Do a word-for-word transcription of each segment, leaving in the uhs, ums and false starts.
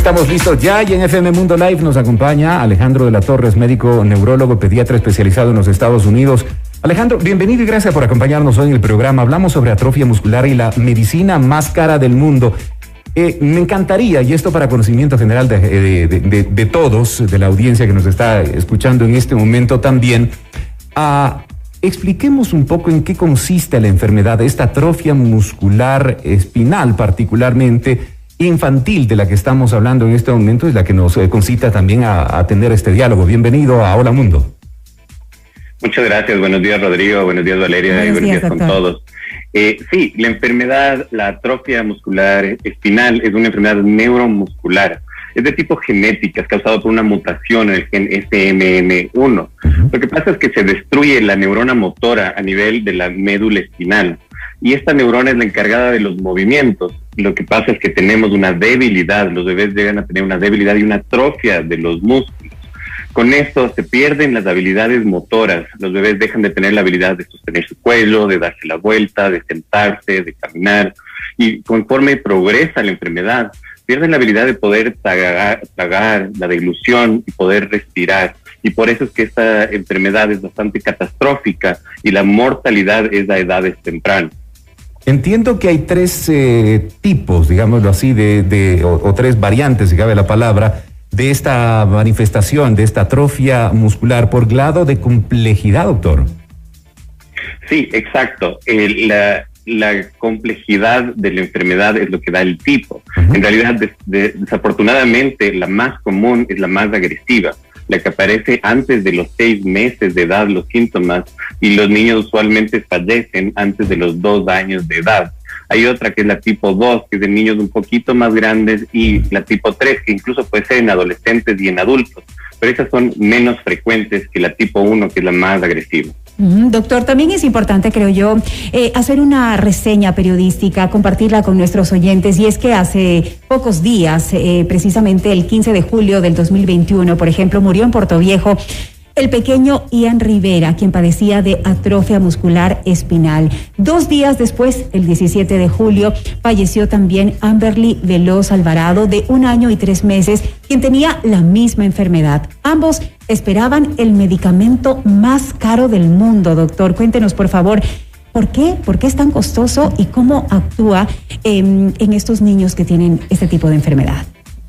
Estamos listos ya y en F M Mundo Live nos acompaña Alejandro de la Torres, médico neurólogo, pediatra especializado en los Estados Unidos. Alejandro, bienvenido y gracias por acompañarnos hoy en el programa. Hablamos sobre atrofia muscular y la medicina más cara del mundo. Eh, me encantaría, y esto para conocimiento general de, de, de, de, de todos, de la audiencia que nos está escuchando en este momento también, a... expliquemos un poco en qué consiste la enfermedad, esta atrofia muscular espinal particularmente infantil de la que estamos hablando en este momento, es la que nos eh, concita también a, a atender este diálogo. Bienvenido a Hola Mundo. Muchas gracias, buenos días Rodrigo, buenos días Valeria, buenos y buenos días, días con todos. Eh, sí, la enfermedad, la atrofia muscular espinal es una enfermedad neuromuscular. Es de tipo genética, es causado por una mutación en el gen S M N uno. Uh-huh. Lo que pasa es que se destruye la neurona motora a nivel de la médula espinal. Y esta neurona es la encargada de los movimientos. Lo que pasa es que tenemos una debilidad, los bebés llegan a tener una debilidad y una atrofia de los músculos. Con esto se pierden las habilidades motoras. Los bebés dejan de tener la habilidad de sostener su cuello, de darse la vuelta, de sentarse, de caminar. Y conforme progresa la enfermedad, pierden la habilidad de poder tragar, tragar, la deglución y poder respirar. Y por eso es que esta enfermedad es bastante catastrófica y la mortalidad es a edades tempranas. Entiendo que hay tres eh, tipos, digámoslo así, de, de o, o tres variantes, si cabe la palabra, de esta manifestación, de esta atrofia muscular por grado de complejidad, doctor. Sí, exacto. El, la, la complejidad de la enfermedad es lo que da el tipo. Uh-huh. En realidad, des, de, desafortunadamente, la más común es la más agresiva, la que aparece antes de los seis meses de edad, los síntomas, y los niños usualmente fallecen antes de los dos años de edad. Hay otra que es la tipo dos, que es de niños un poquito más grandes, y la tipo tres, que incluso puede ser en adolescentes y en adultos, pero esas son menos frecuentes que la tipo uno, que es la más agresiva. Mm, doctor, también es importante, creo yo, eh, hacer una reseña periodística, compartirla con nuestros oyentes, y es que hace pocos días, eh, precisamente el quince de julio del dos mil veintiuno, por ejemplo, murió en Portoviejo el pequeño Ian Rivera, quien padecía de atrofia muscular espinal. Dos días después, el diecisiete de julio, falleció también Amberly Veloz Alvarado, de un año y tres meses, quien tenía la misma enfermedad. Ambos esperaban el medicamento más caro del mundo. Doctor, cuéntenos, por favor, ¿por qué? ¿Por qué es tan costoso y cómo actúa eh, en estos niños que tienen este tipo de enfermedad?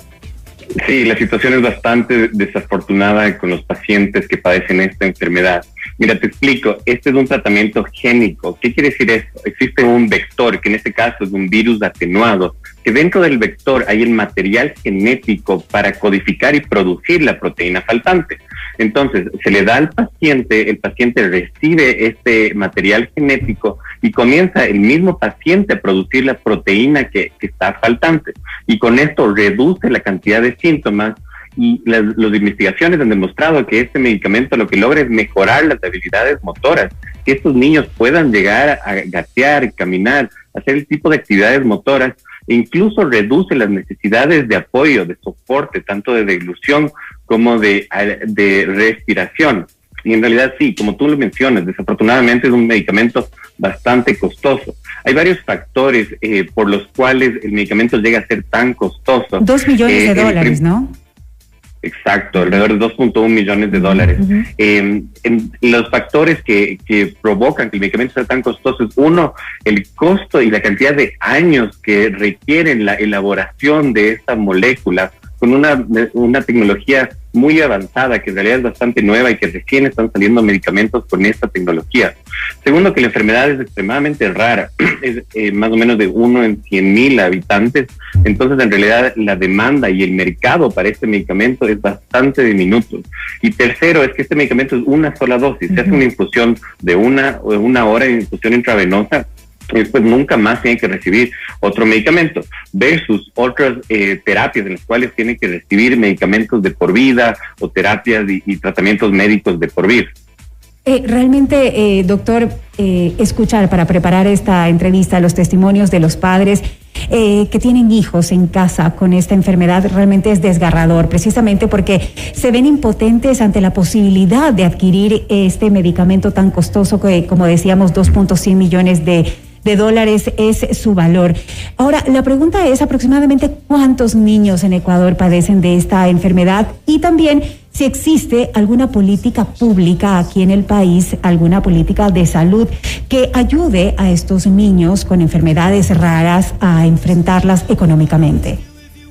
Sí, la situación es bastante desafortunada con los pacientes que padecen esta enfermedad. Mira, te explico, este es un tratamiento génico. ¿Qué quiere decir esto? Existe un vector, que en este caso es un virus atenuado, que dentro del vector hay el material genético para codificar y producir la proteína faltante. Entonces, se le da al paciente, el paciente recibe este material genético y comienza el mismo paciente a producir la proteína que, que está faltante. Y con esto reduce la cantidad de síntomas, y las, las investigaciones han demostrado que este medicamento lo que logra es mejorar las habilidades motoras, que estos niños puedan llegar a gatear, caminar, hacer el tipo de actividades motoras, e incluso reduce las necesidades de apoyo, de soporte, tanto de deglución como de, de respiración. Y en realidad sí, como tú lo mencionas, desafortunadamente es un medicamento bastante costoso. Hay varios factores eh, por los cuales el medicamento llega a ser tan costoso. Dos millones eh, de dólares, ¿no? Exacto, alrededor de dos punto uno millones de dólares. Uh-huh. eh, en, los factores que, que provocan que el medicamento sea tan costoso es, uno, el costo y la cantidad de años que requieren la elaboración de esta molécula con una, una tecnología muy avanzada, que en realidad es bastante nueva y que recién están saliendo medicamentos con esta tecnología. Segundo, que la enfermedad es extremadamente rara, es eh, más o menos de uno en cien mil habitantes, entonces en realidad la demanda y el mercado para este medicamento es bastante diminuto. Y tercero, es que este medicamento es una sola dosis, uh-huh. Se hace una infusión de una, una hora de infusión intravenosa, y después nunca más tiene que recibir otro medicamento, versus otras eh, terapias en las cuales tiene que recibir medicamentos de por vida o terapias y, y tratamientos médicos de por vida. Eh, realmente, eh, doctor, eh, escuchar para preparar esta entrevista los testimonios de los padres eh, que tienen hijos en casa con esta enfermedad realmente es desgarrador, precisamente porque se ven impotentes ante la posibilidad de adquirir este medicamento tan costoso que, como decíamos, dos punto cien millones de de dólares es su valor. Ahora, la pregunta es aproximadamente cuántos niños en Ecuador padecen de esta enfermedad y también si existe alguna política pública aquí en el país, alguna política de salud que ayude a estos niños con enfermedades raras a enfrentarlas económicamente.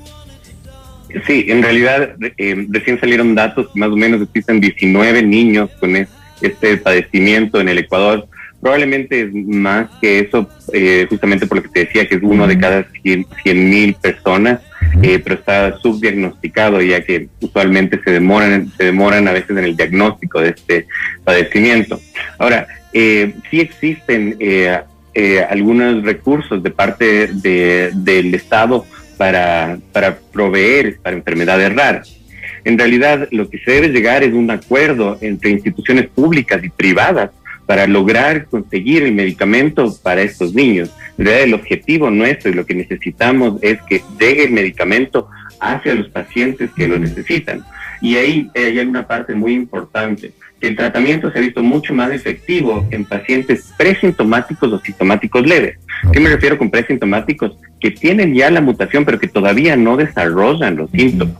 Sí, en realidad eh, recién salieron datos, más o menos existen diecinueve niños con este padecimiento en el Ecuador. Probablemente es más que eso, eh, justamente por lo que te decía, que es uno de cada cien mil personas, eh, pero está subdiagnosticado, ya que usualmente se demoran, se demoran a veces en el diagnóstico de este padecimiento. Ahora, eh, sí existen eh, eh, algunos recursos de parte de, del Estado para, para proveer para enfermedades raras. En realidad, lo que se debe llegar es un acuerdo entre instituciones públicas y privadas para lograr conseguir el medicamento para estos niños. En realidad, el objetivo nuestro y lo que necesitamos es que llegue el medicamento hacia los pacientes que lo necesitan. Y ahí eh, hay una parte muy importante, que el tratamiento se ha visto mucho más efectivo en pacientes presintomáticos o sintomáticos leves. ¿Qué me refiero con presintomáticos? Que tienen ya la mutación, pero que todavía no desarrollan los síntomas.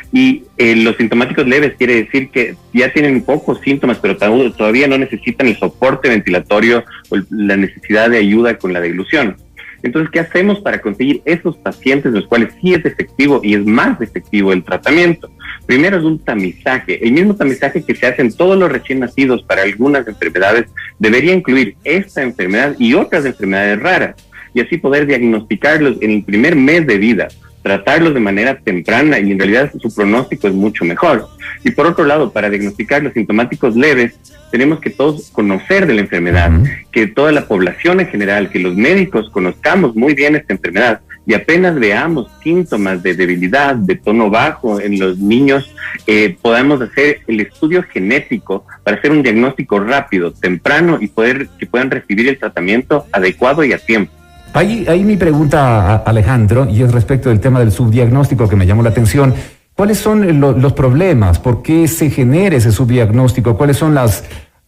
Y eh, los sintomáticos leves quiere decir que ya tienen pocos síntomas, pero todavía no necesitan el soporte ventilatorio o la necesidad de ayuda con la deglución. Entonces, ¿qué hacemos para conseguir esos pacientes en los cuales sí es efectivo y es más efectivo el tratamiento? Primero es un tamizaje. El mismo tamizaje que se hace en todos los recién nacidos para algunas enfermedades debería incluir esta enfermedad y otras enfermedades raras, y así poder diagnosticarlos en el primer mes de vida, tratarlos de manera temprana, y en realidad su pronóstico es mucho mejor. Y por otro lado, para diagnosticar los sintomáticos leves, tenemos que todos conocer de la enfermedad, uh-huh. que toda la población en general, que los médicos conozcamos muy bien esta enfermedad, y apenas veamos síntomas de debilidad, de tono bajo en los niños, eh, podamos hacer el estudio genético para hacer un diagnóstico rápido, temprano, y poder que puedan recibir el tratamiento adecuado y a tiempo. Ahí, ahí mi pregunta, Alejandro, y es respecto del tema del subdiagnóstico que me llamó la atención. ¿Cuáles son lo, los problemas? ¿Por qué se genera ese subdiagnóstico? ¿Cuáles son las...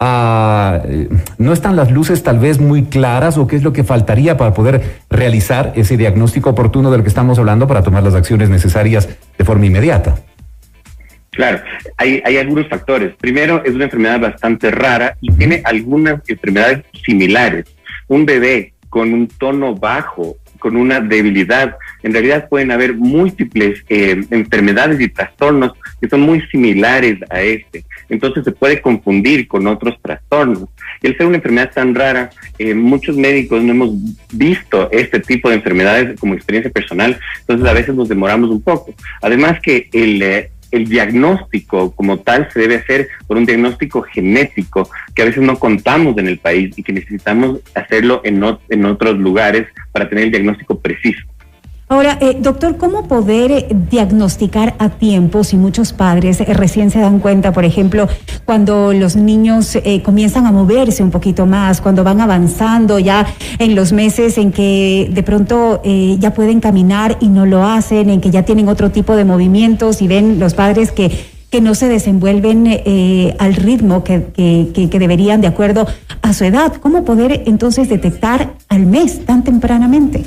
Uh, ¿no están las luces tal vez muy claras o qué es lo que faltaría para poder realizar ese diagnóstico oportuno del que estamos hablando para tomar las acciones necesarias de forma inmediata? Claro, hay, hay algunos factores. Primero, es una enfermedad bastante rara y tiene algunas enfermedades similares. Un bebé con un tono bajo, con una debilidad, en realidad pueden haber múltiples eh, enfermedades y trastornos que son muy similares a este. Entonces se puede confundir con otros trastornos. Y al ser una enfermedad tan rara, eh, muchos médicos no hemos visto este tipo de enfermedades como experiencia personal, entonces a veces nos demoramos un poco. Además que el... Eh, El diagnóstico como tal se debe hacer por un diagnóstico genético que a veces no contamos en el país y que necesitamos hacerlo en, o, en otros lugares para tener el diagnóstico preciso. Ahora, eh, doctor, ¿cómo poder eh, diagnosticar a tiempo si muchos padres eh, recién se dan cuenta, por ejemplo, cuando los niños eh, comienzan a moverse un poquito más, cuando van avanzando ya en los meses en que de pronto eh, ya pueden caminar y no lo hacen, en que ya tienen otro tipo de movimientos y ven los padres que, que no se desenvuelven eh, al ritmo que, que, que, que deberían de acuerdo a su edad? ¿Cómo poder entonces detectar al mes tan tempranamente?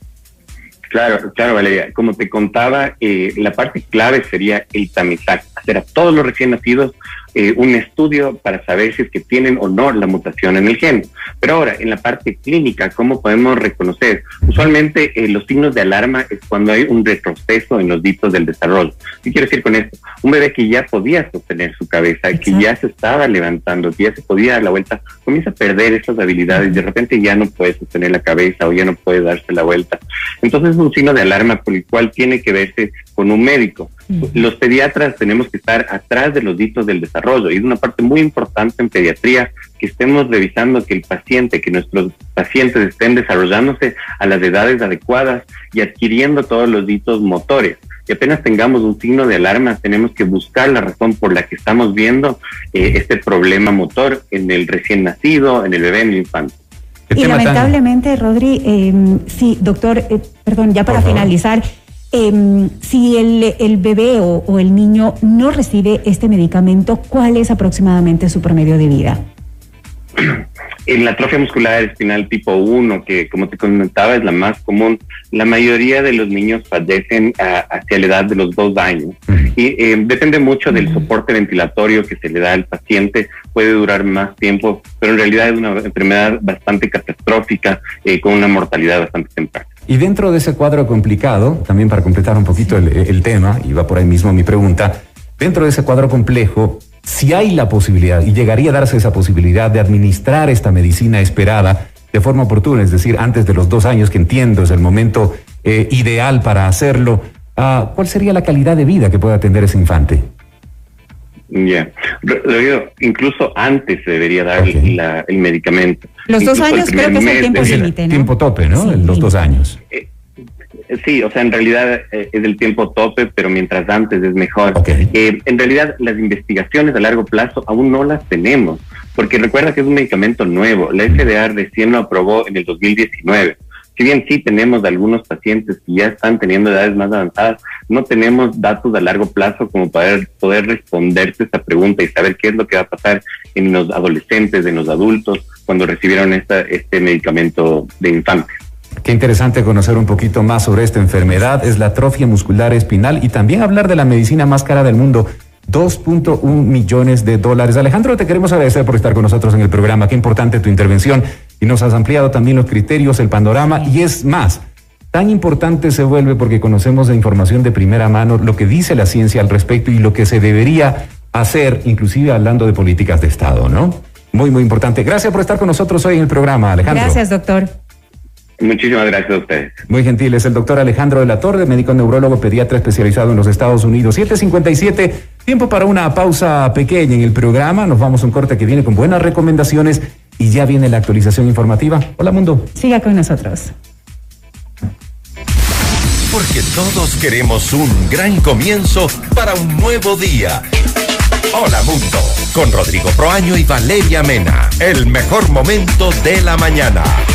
Claro, claro, Valeria. Como te contaba, eh, la parte clave sería el tamizaje, hacer a todos los recién nacidos eh, un estudio para saber si es que tienen o no la mutación en el gen. Pero ahora, en la parte clínica, ¿cómo podemos reconocer? Usualmente eh, los signos de alarma es cuando hay un retroceso en los hitos del desarrollo. ¿Qué quiero decir con esto? Un bebé que ya podía sostener su cabeza, que ya se estaba levantando, que ya se podía dar la vuelta, comienza a perder esas habilidades y de repente ya no puede sostener la cabeza o ya no puede darse la vuelta. Entonces es un signo de alarma por el cual tiene que verse con un médico. Los pediatras tenemos que estar atrás de los hitos del desarrollo y es una parte muy importante en pediatría que estemos revisando que el paciente, que nuestros pacientes estén desarrollándose a las edades adecuadas y adquiriendo todos los hitos motores. Y apenas tengamos un signo de alarma, tenemos que buscar la razón por la que estamos viendo eh, este problema motor en el recién nacido, en el bebé, en el infante. Y lamentablemente, Rodri, eh, sí, doctor, eh, perdón, ya para finalizar, eh, si el, el bebé o, o el niño no recibe este medicamento, ¿cuál es aproximadamente su promedio de vida? En la atrofia muscular espinal tipo uno, que como te comentaba es la más común, la mayoría de los niños fallecen a, hacia la edad de los dos años. Y eh, depende mucho del soporte ventilatorio que se le da al paciente, puede durar más tiempo, pero en realidad es una enfermedad bastante catastrófica, eh, con una mortalidad bastante temprana. Y dentro de ese cuadro complicado, también para completar un poquito el, el tema, y va por ahí mismo mi pregunta, dentro de ese cuadro complejo, si hay la posibilidad, y llegaría a darse esa posibilidad de administrar esta medicina esperada de forma oportuna, es decir, antes de los dos años, que entiendo es el momento eh, ideal para hacerlo, uh, ¿cuál sería la calidad de vida que pueda tener ese infante? Ya, yeah. Incluso antes se debería dar okay. la, el medicamento. Los Incluso dos años creo que es el tiempo límite, ¿no? Tiempo tope, ¿no? Sí. Los dos años. Eh, Sí, o sea, en realidad eh, es el tiempo tope, pero mientras antes es mejor. Okay. Eh, en realidad, las investigaciones a largo plazo aún no las tenemos, porque recuerda que es un medicamento nuevo. La F D A recién lo aprobó en el dos mil diecinueve. Si bien sí tenemos algunos pacientes que ya están teniendo edades más avanzadas, no tenemos datos a largo plazo como para poder, poder responderte esta pregunta y saber qué es lo que va a pasar en los adolescentes, en los adultos, cuando recibieron esta, este medicamento de infantes. Qué interesante conocer un poquito más sobre esta enfermedad, es la atrofia muscular espinal, y también hablar de la medicina más cara del mundo, dos punto uno millones de dólares. Alejandro, te queremos agradecer por estar con nosotros en el programa, qué importante tu intervención, y nos has ampliado también los criterios, el panorama, y es más, tan importante se vuelve porque conocemos de información de primera mano lo que dice la ciencia al respecto y lo que se debería hacer, inclusive hablando de políticas de Estado, ¿no? Muy, muy importante. Gracias por estar con nosotros hoy en el programa, Alejandro. Gracias, doctor. Muchísimas gracias a ustedes. Muy gentil, es el doctor Alejandro de la Torre, médico neurólogo pediatra especializado en los Estados Unidos. siete cincuenta y siete, tiempo para una pausa pequeña en el programa. Nos vamos a un corte que viene con buenas recomendaciones y ya viene la actualización informativa. Hola, mundo. Siga con nosotros. Porque todos queremos un gran comienzo para un nuevo día. Hola, mundo. Con Rodrigo Proaño y Valeria Mena. El mejor momento de la mañana.